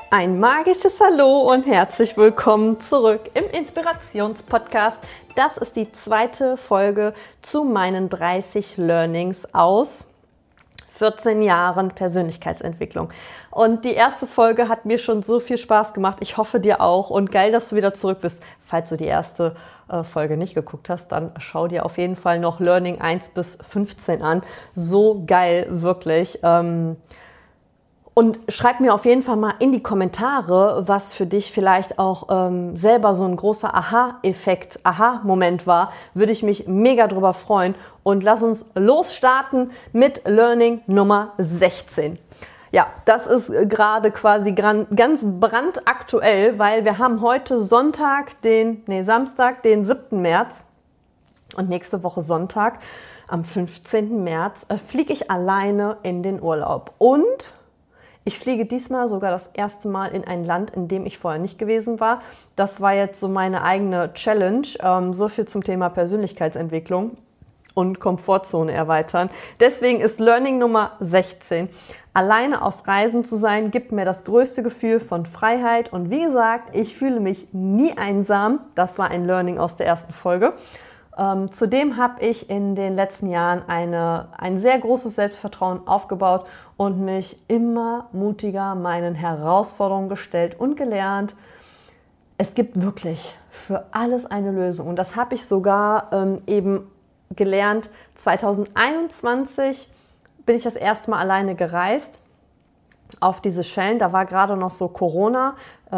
Ein magisches Hallo und herzlich willkommen zurück im Inspirationspodcast. Das ist die zweite Folge zu meinen 30 Learnings aus 14 Jahren Persönlichkeitsentwicklung. Und die erste Folge hat mir schon so viel Spaß gemacht. Ich hoffe dir auch und geil, dass du wieder zurück bist. Falls du die erste Folge nicht geguckt hast, dann schau dir auf jeden Fall noch Learning 1 bis 15 an. So geil, wirklich. Und schreib mir auf jeden Fall mal in die Kommentare, was für dich vielleicht auch selber so ein großer Aha-Effekt, Aha-Moment war. Würde ich mich mega drüber freuen. Und lass uns losstarten mit Learning Nummer 16. Ja, das ist gerade quasi ganz brandaktuell, weil wir haben heute Samstag, den 7. März und nächste Woche Sonntag, am 15. März, fliege ich alleine in den Urlaub. Und ich fliege diesmal sogar das erste Mal in ein Land, in dem ich vorher nicht gewesen war. Das war jetzt so meine eigene Challenge. So viel zum Thema Persönlichkeitsentwicklung und Komfortzone erweitern. Deswegen ist Learning Nummer 16. Alleine auf Reisen zu sein, gibt mir das größte Gefühl von Freiheit. Und wie gesagt, ich fühle mich nie einsam. Das war ein Learning aus der ersten Folge. Zudem habe ich in den letzten Jahren ein sehr großes Selbstvertrauen aufgebaut und mich immer mutiger meinen Herausforderungen gestellt und gelernt, es gibt wirklich für alles eine Lösung. Und das habe ich sogar eben gelernt. 2021 bin ich das erste Mal alleine gereist auf diese Schellen. Da war gerade noch so Corona.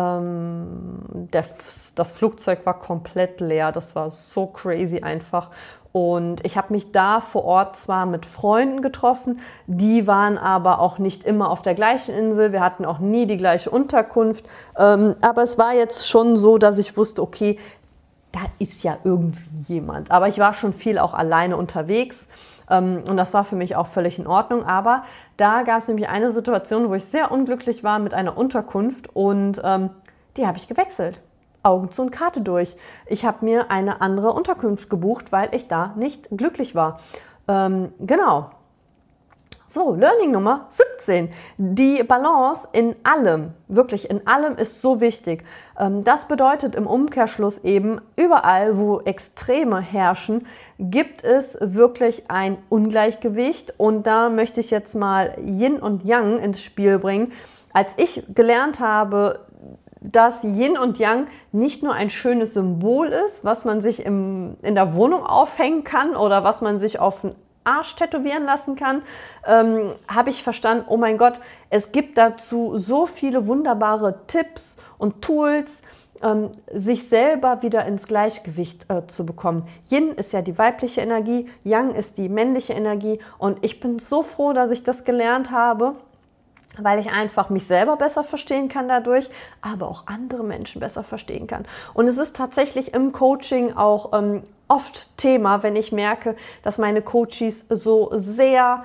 Das Flugzeug war komplett leer. Das war so crazy einfach. Und ich habe mich da vor Ort zwar mit Freunden getroffen, die waren aber auch nicht immer auf der gleichen Insel. Wir hatten auch nie die gleiche Unterkunft. Aber es war jetzt schon so, dass ich wusste, okay, da ist ja irgendwie jemand. Aber ich war schon viel auch alleine unterwegs. Und das war für mich auch völlig in Ordnung. Aber da gab es nämlich eine Situation, wo ich sehr unglücklich war mit einer Unterkunft und die habe ich gewechselt. Augen zu und Karte durch. Ich habe mir eine andere Unterkunft gebucht, weil ich da nicht glücklich war. Genau. So, Learning Nummer 17. Die Balance in allem, wirklich in allem ist so wichtig. Das bedeutet im Umkehrschluss eben, überall, wo Extreme herrschen, gibt es wirklich ein Ungleichgewicht. Und da möchte ich jetzt mal Yin und Yang ins Spiel bringen. Als ich gelernt habe, dass Yin und Yang nicht nur ein schönes Symbol ist, was man sich in der Wohnung aufhängen kann oder was man sich auf den Arsch tätowieren lassen kann, habe ich verstanden, oh mein Gott, es gibt dazu so viele wunderbare Tipps und Tools, sich selber wieder ins Gleichgewicht zu bekommen. Yin ist ja die weibliche Energie, Yang ist die männliche Energie und ich bin so froh, dass ich das gelernt habe, weil ich einfach mich selber besser verstehen kann dadurch, aber auch andere Menschen besser verstehen kann. Und es ist tatsächlich im Coaching auch oft Thema, wenn ich merke, dass meine Coaches so sehr,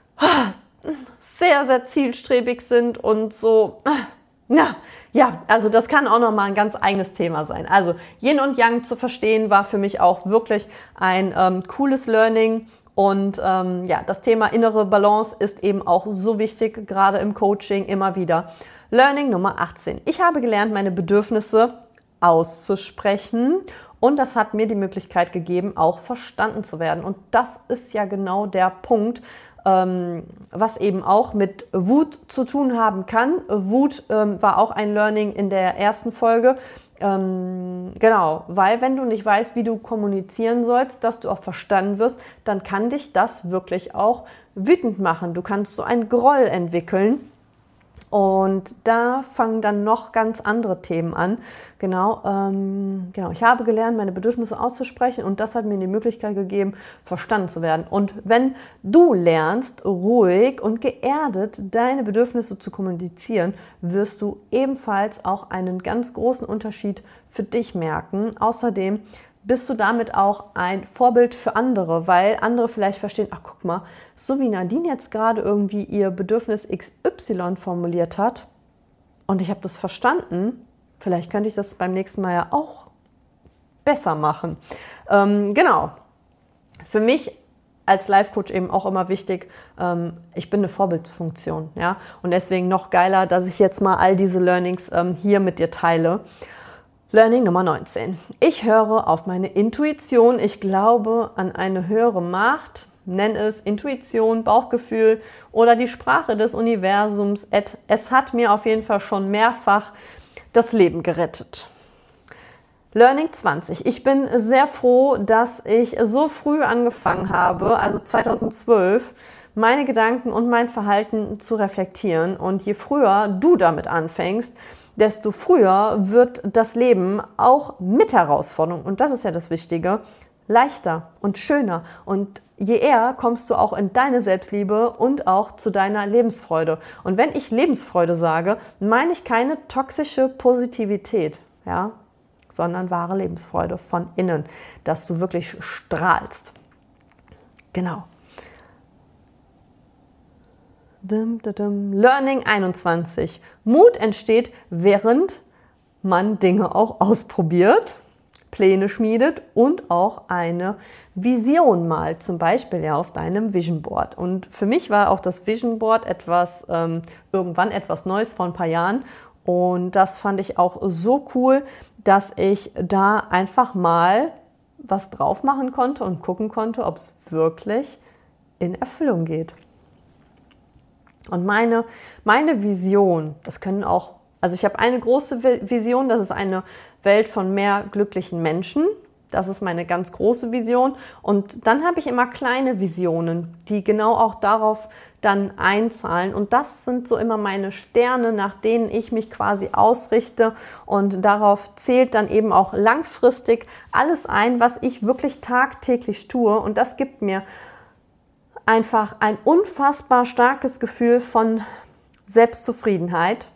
sehr zielstrebig sind und so, ja, also das kann auch nochmal ein ganz eigenes Thema sein. Also Yin und Yang zu verstehen war für mich auch wirklich ein cooles Learning. Und ja, das Thema innere Balance ist eben auch so wichtig, gerade im Coaching immer wieder. Learning Nummer 18. Ich habe gelernt, meine Bedürfnisse auszusprechen und das hat mir die Möglichkeit gegeben, auch verstanden zu werden. Und das ist ja genau der Punkt, was eben auch mit Wut zu tun haben kann. Wut war auch ein Learning in der ersten Folge. Genau, weil wenn du nicht weißt, wie du kommunizieren sollst, dass du auch verstanden wirst, dann kann dich das wirklich auch wütend machen. Du kannst so einen Groll entwickeln und da fangen dann noch ganz andere Themen an. Genau, ich habe gelernt, meine Bedürfnisse auszusprechen und das hat mir die Möglichkeit gegeben, verstanden zu werden. Und wenn du lernst, ruhig und geerdet deine Bedürfnisse zu kommunizieren, wirst du ebenfalls auch einen ganz großen Unterschied für dich merken. Außerdem bist du damit auch ein Vorbild für andere, weil andere vielleicht verstehen, ach guck mal, so wie Nadine jetzt gerade irgendwie ihr Bedürfnis XY formuliert hat und ich habe das verstanden, vielleicht könnte ich das beim nächsten Mal ja auch besser machen. Genau, für mich als Life-Coach eben auch immer wichtig, ich bin eine Vorbildfunktion, ja, und deswegen noch geiler, dass ich jetzt mal all diese Learnings hier mit dir teile. Learning Nummer 19. Ich höre auf meine Intuition. Ich glaube an eine höhere Macht. Nenn es Intuition, Bauchgefühl oder die Sprache des Universums. Es hat mir auf jeden Fall schon mehrfach das Leben gerettet. Learning 20. Ich bin sehr froh, dass ich so früh angefangen habe, also 2012, meine Gedanken und mein Verhalten zu reflektieren. Und je früher du damit anfängst, desto früher wird das Leben auch mit Herausforderungen, und das ist ja das Wichtige, leichter und schöner. Und je eher kommst du auch in deine Selbstliebe und auch zu deiner Lebensfreude. Und wenn ich Lebensfreude sage, meine ich keine toxische Positivität, ja, sondern wahre Lebensfreude von innen, dass du wirklich strahlst. Genau. Learning 21. Mut entsteht, während man Dinge auch ausprobiert, Pläne schmiedet und auch eine Vision malt, zum Beispiel ja auf deinem Vision Board. Und für mich war auch das Vision Board irgendwann etwas Neues vor ein paar Jahren. Und das fand ich auch so cool, dass ich da einfach mal was drauf machen konnte und gucken konnte, ob es wirklich in Erfüllung geht. Und meine Vision, das können auch, also ich habe eine große Vision, das ist eine Welt von mehr glücklichen Menschen. Das ist meine ganz große Vision. Und dann habe ich immer kleine Visionen, die genau auch darauf dann einzahlen. Und das sind so immer meine Sterne, nach denen ich mich quasi ausrichte. Und darauf zählt dann eben auch langfristig alles ein, was ich wirklich tagtäglich tue. Und das gibt mir einfach ein unfassbar starkes Gefühl von Selbstzufriedenheit,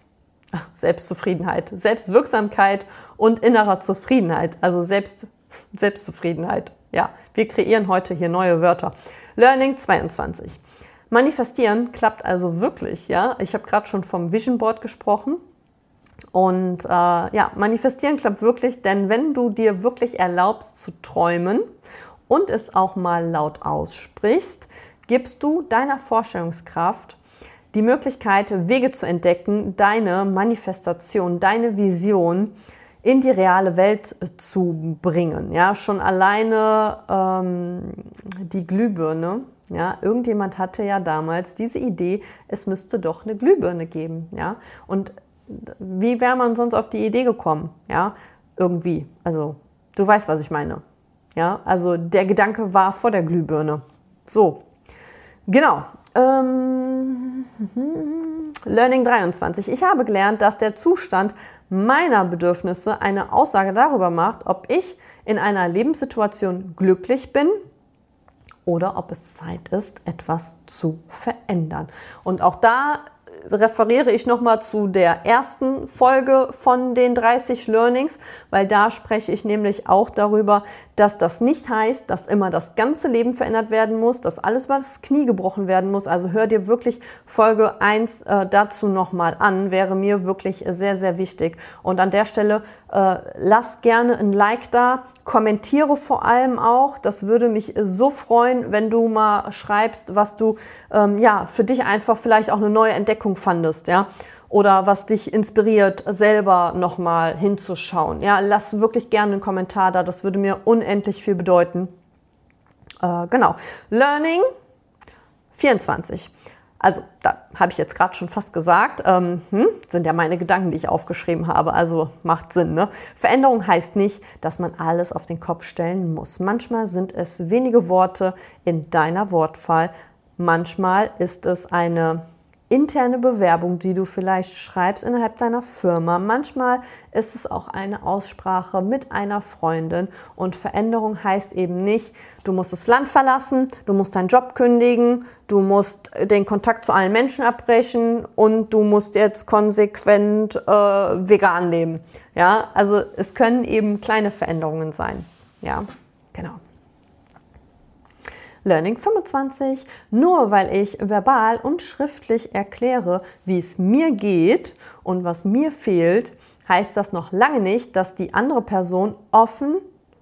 Selbstwirksamkeit und innerer Zufriedenheit, also Selbstzufriedenheit. Ja, wir kreieren heute hier neue Wörter. Learning 22. Manifestieren klappt also wirklich, ja. Ich habe gerade schon vom Vision Board gesprochen. Und manifestieren klappt wirklich, denn wenn du dir wirklich erlaubst zu träumen und es auch mal laut aussprichst, gibst du deiner Vorstellungskraft die Möglichkeit, Wege zu entdecken, deine Manifestation, deine Vision in die reale Welt zu bringen. Ja, schon alleine die Glühbirne. Ja, irgendjemand hatte ja damals diese Idee, es müsste doch eine Glühbirne geben. Ja, und wie wäre man sonst auf die Idee gekommen? Ja, irgendwie. Also, du weißt, was ich meine. Ja, also der Gedanke war vor der Glühbirne. So. Genau. Learning 23. Ich habe gelernt, dass der Zustand meiner Bedürfnisse eine Aussage darüber macht, ob ich in einer Lebenssituation glücklich bin oder ob es Zeit ist, etwas zu verändern. Und auch da referiere ich nochmal zu der ersten Folge von den 30 Learnings, weil da spreche ich nämlich auch darüber, dass das nicht heißt, dass immer das ganze Leben verändert werden muss, dass alles über das Knie gebrochen werden muss. Also hör dir wirklich Folge 1 dazu nochmal an, wäre mir wirklich sehr, sehr wichtig. Und an der Stelle lass gerne ein Like da, kommentiere vor allem auch. Das würde mich so freuen, wenn du mal schreibst, was du für dich einfach vielleicht auch eine neue Entdeckung fandest, ja, oder was dich inspiriert, selber nochmal hinzuschauen. Ja, lass wirklich gerne einen Kommentar da. Das würde mir unendlich viel bedeuten. Genau. Learning 24. Also, da habe ich jetzt gerade schon fast gesagt, sind ja meine Gedanken, die ich aufgeschrieben habe, also macht Sinn, ne? Veränderung heißt nicht, dass man alles auf den Kopf stellen muss. Manchmal sind es wenige Worte in deiner Wortwahl, manchmal ist es eine interne Bewerbung, die du vielleicht schreibst innerhalb deiner Firma. Manchmal ist es auch eine Aussprache mit einer Freundin. Und Veränderung heißt eben nicht, du musst das Land verlassen, du musst deinen Job kündigen, du musst den Kontakt zu allen Menschen abbrechen und du musst jetzt konsequent vegan leben. Ja, also es können eben kleine Veränderungen sein. Ja, genau. Learning 25. Nur weil ich verbal und schriftlich erkläre, wie es mir geht und was mir fehlt, heißt das noch lange nicht, dass die andere Person offen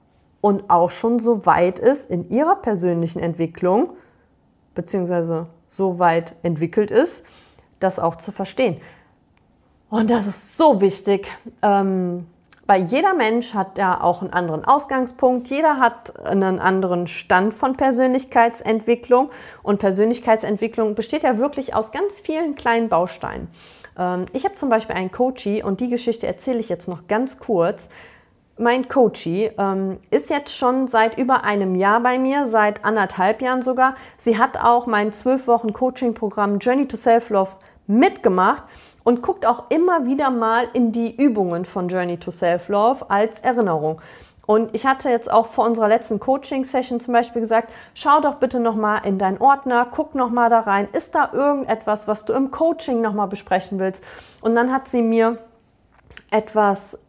und auch schon so weit ist in ihrer persönlichen Entwicklung, beziehungsweise so weit entwickelt ist, das auch zu verstehen. Und das ist so wichtig, weil jeder Mensch hat ja auch einen anderen Ausgangspunkt, jeder hat einen anderen Stand von Persönlichkeitsentwicklung und Persönlichkeitsentwicklung besteht ja wirklich aus ganz vielen kleinen Bausteinen. Ich habe zum Beispiel einen Coachie und die Geschichte erzähle ich jetzt noch ganz kurz. Mein Coachie ist jetzt schon seit über einem Jahr bei mir, seit 1,5 Jahren sogar. Sie hat auch mein 12 Wochen Coaching-Programm Journey to Self-Love mitgemacht und guckt auch immer wieder mal in die Übungen von Journey to Self-Love als Erinnerung. Und ich hatte jetzt auch vor unserer letzten Coaching-Session zum Beispiel gesagt, schau doch bitte nochmal in deinen Ordner, guck nochmal da rein, ist da irgendetwas, was du im Coaching nochmal besprechen willst? Und dann hat sie mir etwas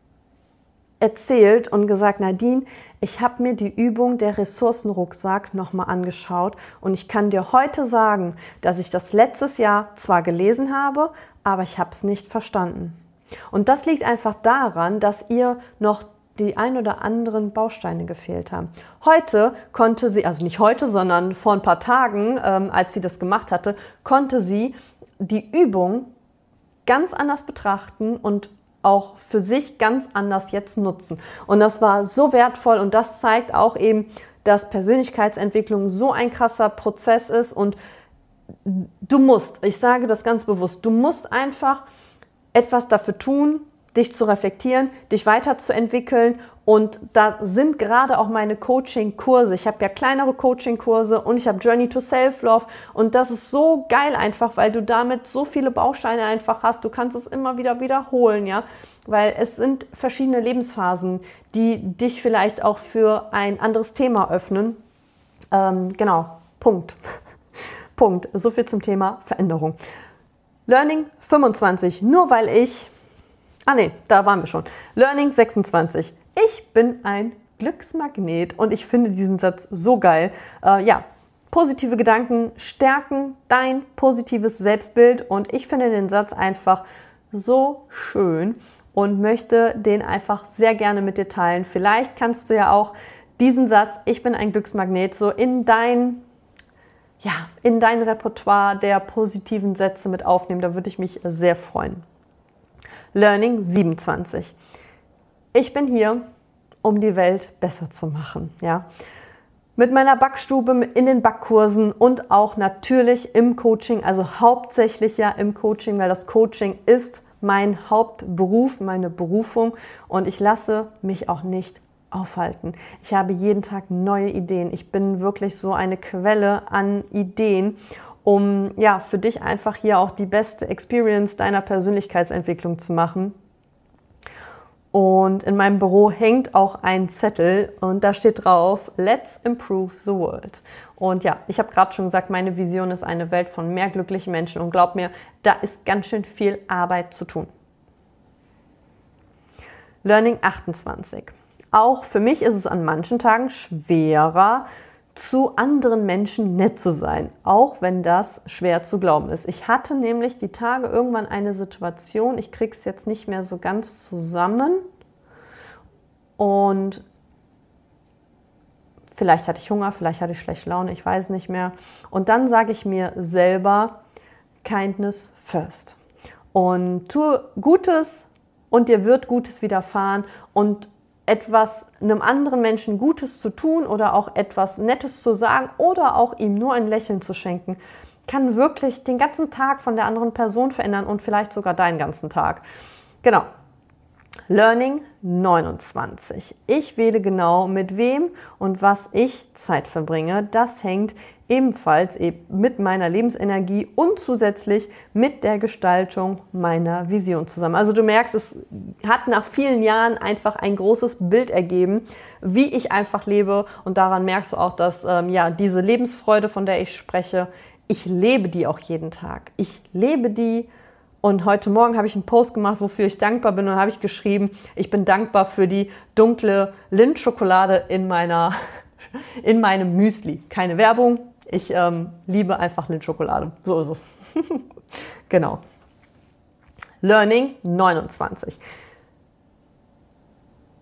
erzählt und gesagt, Nadine, ich habe mir die Übung der Ressourcenrucksack nochmal angeschaut und ich kann dir heute sagen, dass ich das letztes Jahr zwar gelesen habe, aber ich habe es nicht verstanden. Und das liegt einfach daran, dass ihr noch die ein oder anderen Bausteine gefehlt haben. Heute konnte sie, also nicht heute, sondern vor ein paar Tagen, als sie das gemacht hatte, konnte sie die Übung ganz anders betrachten und auch für sich ganz anders jetzt nutzen. Und das war so wertvoll und das zeigt auch eben, dass Persönlichkeitsentwicklung so ein krasser Prozess ist und du musst, ich sage das ganz bewusst, du musst einfach etwas dafür tun, dich zu reflektieren, dich weiterzuentwickeln und da sind gerade auch meine Coaching-Kurse. Ich habe ja kleinere Coaching-Kurse und ich habe Journey to Self-Love und das ist so geil einfach, weil du damit so viele Bausteine einfach hast. Du kannst es immer wieder wiederholen, ja, weil es sind verschiedene Lebensphasen, die dich vielleicht auch für ein anderes Thema öffnen. Genau, Punkt. Punkt. So viel zum Thema Veränderung. Learning 25, nur weil ich da waren wir schon. Learning 26. Ich bin ein Glücksmagnet und ich finde diesen Satz so geil. Positive Gedanken stärken dein positives Selbstbild und ich finde den Satz einfach so schön und möchte den einfach sehr gerne mit dir teilen. Vielleicht kannst du ja auch diesen Satz, ich bin ein Glücksmagnet, so in dein Repertoire der positiven Sätze mit aufnehmen. Da würde ich mich sehr freuen. Learning 27. Ich bin hier, um die Welt besser zu machen. Ja? Mit meiner Backstube, in den Backkursen und auch natürlich im Coaching, also hauptsächlich ja im Coaching, weil das Coaching ist mein Hauptberuf, meine Berufung und ich lasse mich auch nicht aufhalten. Ich habe jeden Tag neue Ideen. Ich bin wirklich so eine Quelle an Ideen, um für dich einfach hier auch die beste Experience deiner Persönlichkeitsentwicklung zu machen. Und in meinem Büro hängt auch ein Zettel und da steht drauf, Let's improve the world. Und ja, ich habe gerade schon gesagt, meine Vision ist eine Welt von mehr glücklichen Menschen und glaub mir, da ist ganz schön viel Arbeit zu tun. Learning 28. Auch für mich ist es an manchen Tagen schwerer, zu anderen Menschen nett zu sein, auch wenn das schwer zu glauben ist. Ich hatte nämlich die Tage irgendwann eine Situation, ich kriege es jetzt nicht mehr so ganz zusammen und vielleicht hatte ich Hunger, vielleicht hatte ich schlechte Laune, ich weiß nicht mehr. Und dann sage ich mir selber, Kindness first. Und tue Gutes und dir wird Gutes widerfahren und einem anderen Menschen Gutes zu tun oder auch etwas Nettes zu sagen oder auch ihm nur ein Lächeln zu schenken, kann wirklich den ganzen Tag von der anderen Person verändern und vielleicht sogar deinen ganzen Tag. Genau. Learning 29. Ich wähle genau, mit wem und was ich Zeit verbringe. Das hängt ebenfalls mit meiner Lebensenergie und zusätzlich mit der Gestaltung meiner Vision zusammen. Also du merkst, es hat nach vielen Jahren einfach ein großes Bild ergeben, wie ich einfach lebe und daran merkst du auch, dass diese Lebensfreude, von der ich spreche, ich lebe die auch jeden Tag. Ich lebe die. Und heute Morgen habe ich einen Post gemacht, wofür ich dankbar bin. Und habe ich geschrieben, ich bin dankbar für die dunkle Lindt-Schokolade in meinem Müsli. Keine Werbung, ich liebe einfach Lindt-Schokolade. So ist es. Genau. Learning 29.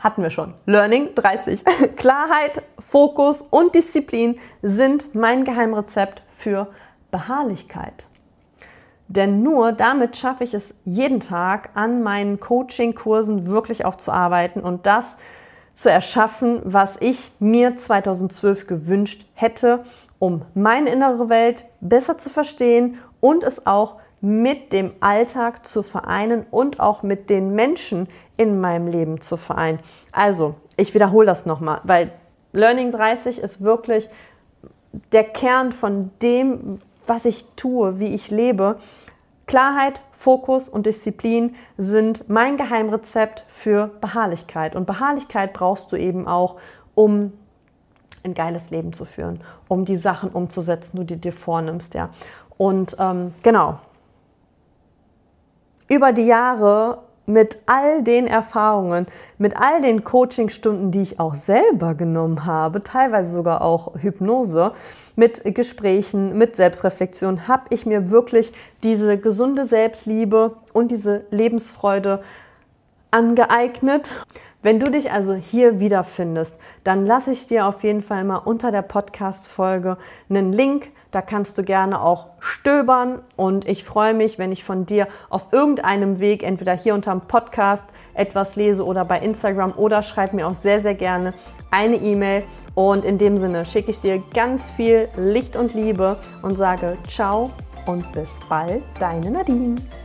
hatten wir schon. Learning 30. Klarheit, Fokus und Disziplin sind mein Geheimrezept für Beharrlichkeit. Denn nur damit schaffe ich es jeden Tag, an meinen Coaching-Kursen wirklich auch zu arbeiten und das zu erschaffen, was ich mir 2012 gewünscht hätte, um meine innere Welt besser zu verstehen und es auch mit dem Alltag zu vereinen und auch mit den Menschen in meinem Leben zu vereinen. Also, ich wiederhole das nochmal, weil Learning 30 ist wirklich der Kern von dem, was ich tue, wie ich lebe. Klarheit, Fokus und Disziplin sind mein Geheimrezept für Beharrlichkeit. Und Beharrlichkeit brauchst du eben auch, um ein geiles Leben zu führen, um die Sachen umzusetzen, die du dir vornimmst. Ja. Und genau, über die Jahre mit all den Erfahrungen, mit all den Coachingstunden, die ich auch selber genommen habe, teilweise sogar auch Hypnose, mit Gesprächen, mit Selbstreflexion, habe ich mir wirklich diese gesunde Selbstliebe und diese Lebensfreude angeeignet. Wenn du dich also hier wiederfindest, dann lasse ich dir auf jeden Fall mal unter der Podcast-Folge einen Link. Da kannst du gerne auch stöbern und ich freue mich, wenn ich von dir auf irgendeinem Weg, entweder hier unter dem Podcast etwas lese oder bei Instagram oder schreib mir auch sehr, sehr gerne eine E-Mail. Und in dem Sinne schicke ich dir ganz viel Licht und Liebe und sage ciao und bis bald, deine Nadine.